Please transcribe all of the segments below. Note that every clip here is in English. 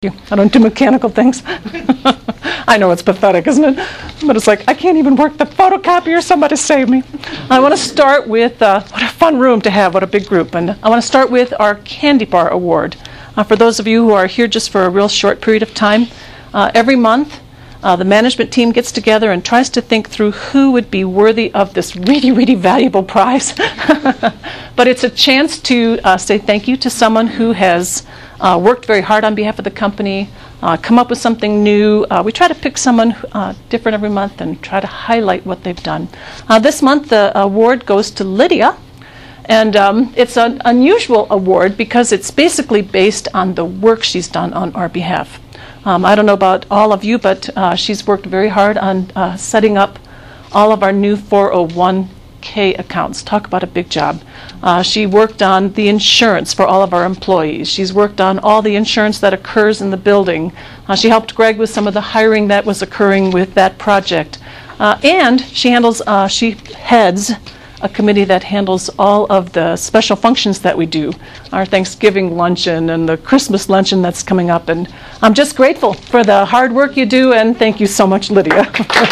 I don't do mechanical things. I know it's pathetic, isn't it? But it's like, I can't even work the photocopier. Somebody save me. I want to start with, what a fun room to have, what a big group. And I want to start with our Candy Bar Award. For those of you who are here just for a real short period of time, every month the management team gets together and tries to think through who would be worthy of this really, really valuable prize. But it's a chance to say thank you to someone who has worked very hard on behalf of the company, come up with something new. We try to pick someone different every month and try to highlight what they've done. This month the award goes to Lydia, and it's an unusual award because it's basically based on the work she's done on our behalf. I don't know about all of you, but she's worked very hard on setting up all of our new 401k accounts. Talk about a big job. She worked on the insurance for all of our employees. She's worked on all the insurance that occurs in the building. She helped Greg with some of the hiring that was occurring with that project. And she heads a committee that handles all of the special functions that we do, our Thanksgiving luncheon and the Christmas luncheon that's coming up. And I'm just grateful for the hard work you do, and thank you so much, Lydia.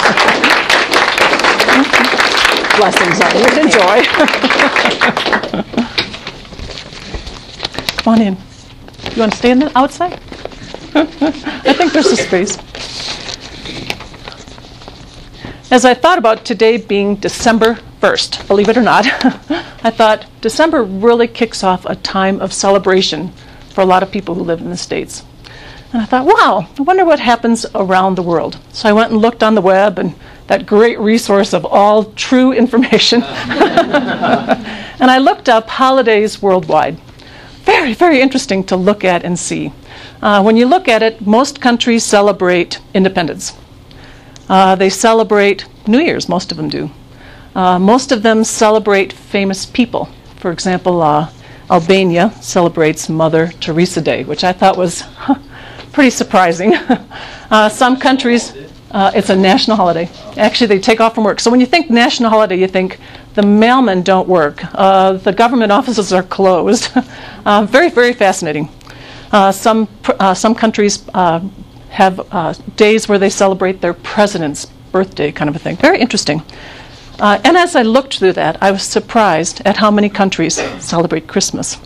Blessings on you. Enjoy. Come on in. You want to stay in the outside? I think there's a space. As I thought about today being December 1st, believe it or not, I thought December really kicks off a time of celebration for a lot of people who live in the States. And I thought, wow, I wonder what happens around the world. So I went and looked on the web, and that great resource of all true information. And I looked up holidays worldwide. Very, very interesting to look at and see. When you look at it, most countries celebrate independence. They celebrate New Year's, most of them do. Most of them celebrate famous people. For example, Albania celebrates Mother Teresa Day, which I thought was pretty surprising. Some countries, it's a national holiday. Actually, they take off from work. So when you think national holiday, you think the mailmen don't work. The government offices are closed. Very, very fascinating. Some countries have days where they celebrate their president's birthday, kind of a thing. Very interesting. And as I looked through that, I was surprised at how many countries celebrate Christmas.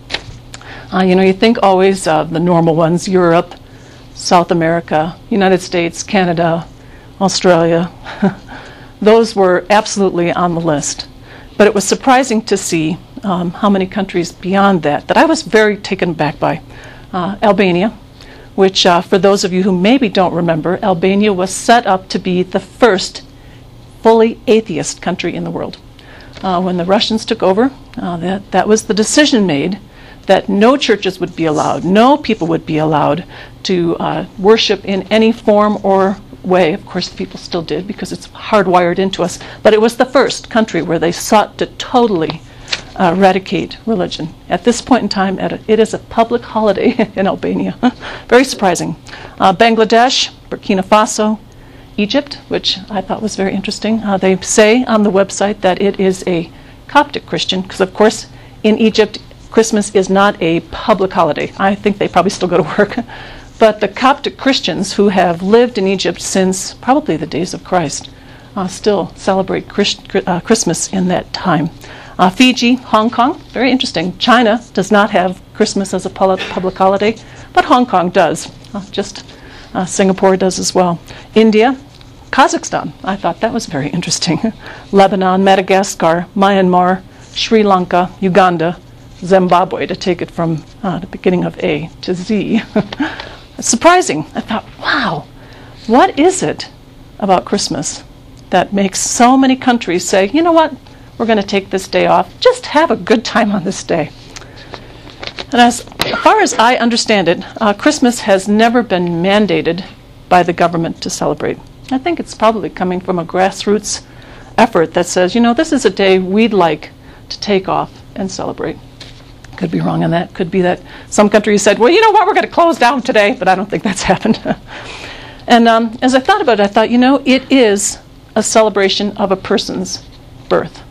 You think always of the normal ones: Europe, South America, United States, Canada, Australia. Those were absolutely on the list. But it was surprising to see how many countries beyond that I was very taken aback by. Albania, which for those of you who maybe don't remember, Albania was set up to be the first fully atheist country in the world. When the Russians took over, that was the decision made that no churches would be allowed, no people would be allowed to worship in any form or way. Of course, the people still did because it's hardwired into us, but it was the first country where they sought to totally eradicate religion. At this point in time, it is a public holiday in Albania. Very surprising. Bangladesh, Burkina Faso, Egypt, which I thought was very interesting. They say on the website that it is a Coptic Christian, because of course in Egypt Christmas is not a public holiday. I think they probably still go to work. But the Coptic Christians who have lived in Egypt since probably the days of Christ still celebrate Christmas in that time. Fiji, Hong Kong, very interesting. China does not have Christmas as a public holiday, but Hong Kong does. Singapore does as well. India, Kazakhstan, I thought that was very interesting. Lebanon, Madagascar, Myanmar, Sri Lanka, Uganda, Zimbabwe, to take it from the beginning of A to Z. Surprising. I thought, wow, what is it about Christmas that makes so many countries say, you know what, we're going to take this day off, just have a good time on this day. And as far as I understand it, Christmas has never been mandated by the government to celebrate. I think it's probably coming from a grassroots effort that says, this is a day we'd like to take off and celebrate. Could be wrong on that. Could be that some countries said, well, you know what, we're going to close down today, but I don't think that's happened. And as I thought about it, I thought, it is a celebration of a person's birth.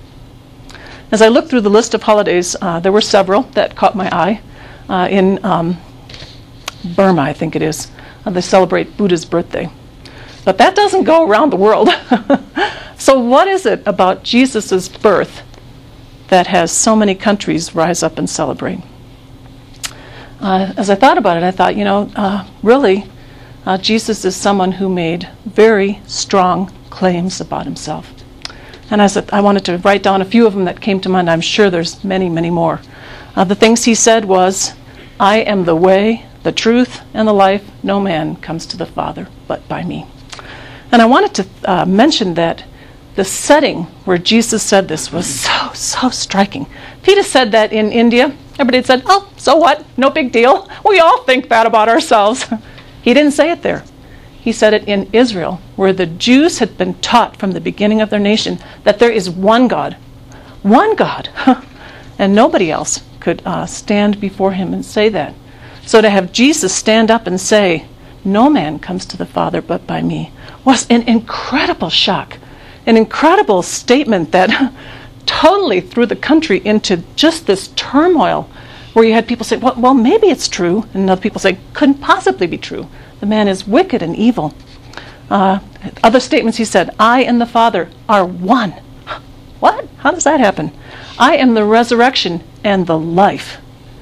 As I looked through the list of holidays, there were several that caught my eye. In Burma, I think it is. They celebrate Buddha's birthday. But that doesn't go around the world. So what is it about Jesus' birth that has so many countries rise up and celebrate? As I thought about it, I thought, really, Jesus is someone who made very strong claims about himself. And I wanted to write down a few of them that came to mind. I'm sure there's many, many more. The things he said was, I am the way, the truth, and the life. No man comes to the Father but by me. And I wanted to mention that the setting where Jesus said this was so striking. Peter said that in India. Everybody said, oh, so what? No big deal. We all think that about ourselves. He didn't say it there. He said it in Israel, where the Jews had been taught from the beginning of their nation that there is one God. One God. And nobody else could stand before him and say that. So to have Jesus stand up and say, no man comes to the Father but by me, was an incredible shock. An incredible statement that totally threw the country into just this turmoil where you had people say, well, maybe it's true. And other people say, couldn't possibly be true. The man is wicked and evil. Other statements he said, I and the Father are one. What? How does that happen? I am the resurrection and the life.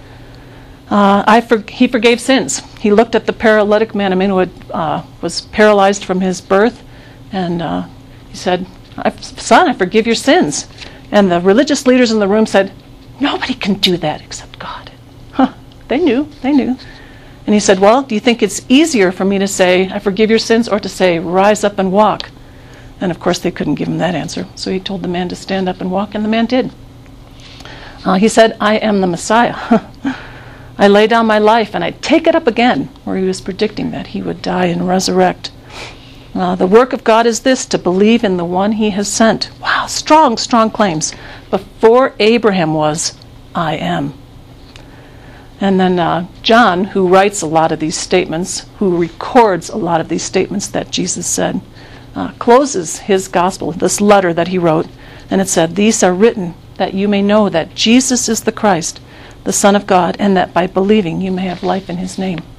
He forgave sins. He looked at the paralytic man, who was paralyzed from his birth, and he said, son, I forgive your sins. And the religious leaders in the room said, nobody can do that except God. They knew. And he said, well, do you think it's easier for me to say, I forgive your sins, or to say, rise up and walk? And of course they couldn't give him that answer. So he told the man to stand up and walk, and the man did. He said, I am the Messiah. I lay down my life and I take it up again, where he was predicting that he would die and resurrect. The work of God is this, to believe in the one he has sent. Wow, strong claims. Before Abraham was, I am. And then John, who writes a lot of these statements, who records a lot of these statements that Jesus said, closes his gospel, this letter that he wrote, and it said, these are written that you may know that Jesus is the Christ, the Son of God, and that by believing you may have life in his name.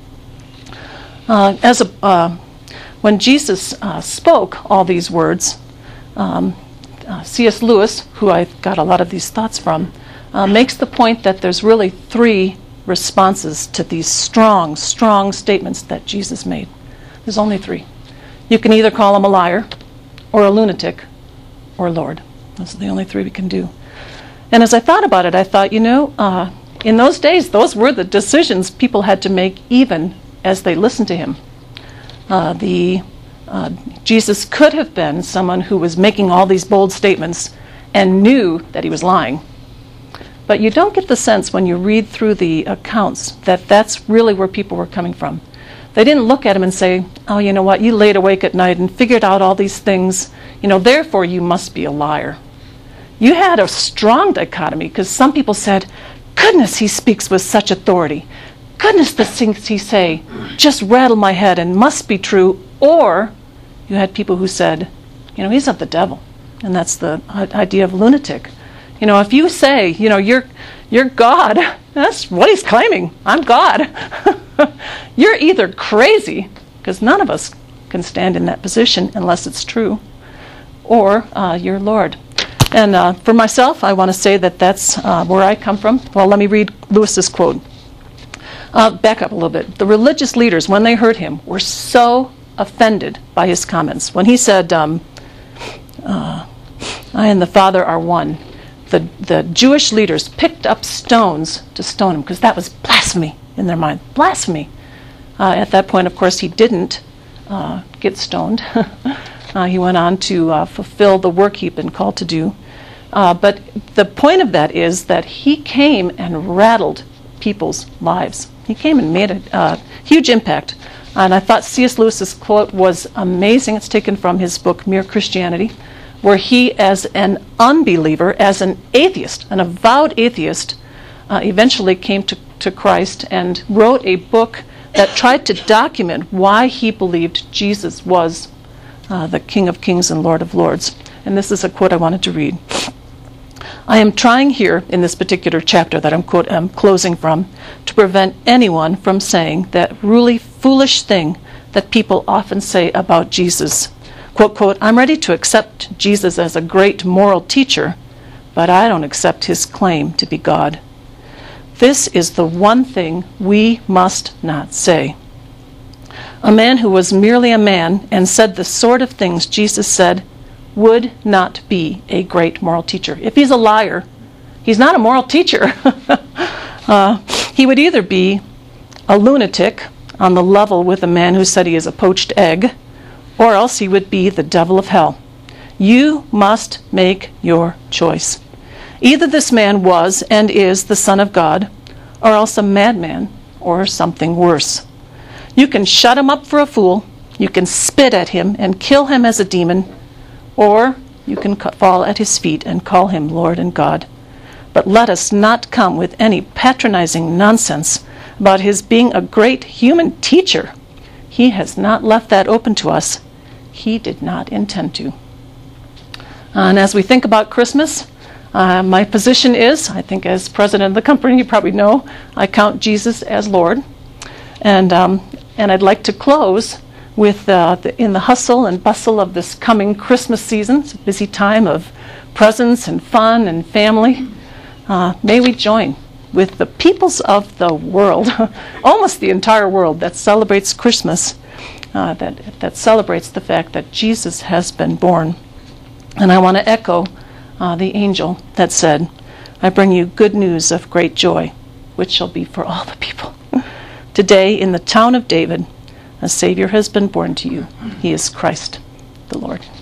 When Jesus spoke all these words, C.S. Lewis, who I got a lot of these thoughts from, makes the point that there's really three responses to these strong statements that Jesus made. There's only three. You can either call him a liar, or a lunatic, or Lord. Those are the only three we can do. And as I thought about it, I thought, in those days, those were the decisions people had to make even as they listened to him. Jesus could have been someone who was making all these bold statements and knew that he was lying. But you don't get the sense when you read through the accounts that that's really where people were coming from. They didn't look at him and say, oh, you know what, you laid awake at night and figured out all these things, therefore you must be a liar. You had a strong dichotomy, because some people said, goodness, he speaks with such authority. Goodness, the things he say just rattle my head and must be true. Or you had people who said, he's of the devil. And that's the idea of lunatic. If you say, you're God, that's what he's claiming. I'm God. You're either crazy, because none of us can stand in that position unless it's true, or you're Lord. And for myself, I want to say that that's where I come from. Well, let me read Lewis's quote. Back up a little bit. The religious leaders, when they heard him, were so offended by his comments. When he said, I and the Father are one, the Jewish leaders picked up stones to stone him, because that was blasphemy in their mind. Blasphemy. At that point, of course, he didn't get stoned. He went on to fulfill the work he'd been called to do. But the point of that is that he came and rattled people's lives. He came and made a huge impact. And I thought C.S. Lewis's quote was amazing. It's taken from his book, Mere Christianity, where he, as an unbeliever, as an atheist, an avowed atheist, eventually came to Christ and wrote a book that tried to document why he believed Jesus was the King of Kings and Lord of Lords. And this is a quote I wanted to read. I am trying here, in this particular chapter that I'm closing from, to prevent anyone from saying that really foolish thing that people often say about Jesus. Quote, quote, I'm ready to accept Jesus as a great moral teacher, but I don't accept his claim to be God. This is the one thing we must not say. A man who was merely a man and said the sort of things Jesus said would not be a great moral teacher. If he's a liar, he's not a moral teacher. He would either be a lunatic on the level with a man who said he is a poached egg, or else he would be the devil of hell. You must make your choice. Either this man was and is the Son of God, or else a madman, or something worse. You can shut him up for a fool, you can spit at him and kill him as a demon, or you can fall at his feet and call him Lord and God. But let us not come with any patronizing nonsense about his being a great human teacher. He has not left that open to us. He did not intend to. And as we think about Christmas, my position is, I think as president of the company, you probably know, I count Jesus as Lord. And I'd like to close with, in the hustle and bustle of this coming Christmas season, it's a busy time of presents and fun and family, may we join with the peoples of the world, almost the entire world, that celebrates Christmas, that celebrates the fact that Jesus has been born. And I want to echo the angel that said, I bring you good news of great joy, which shall be for all the people. Today, in the town of David, a Savior has been born to you. He is Christ the Lord.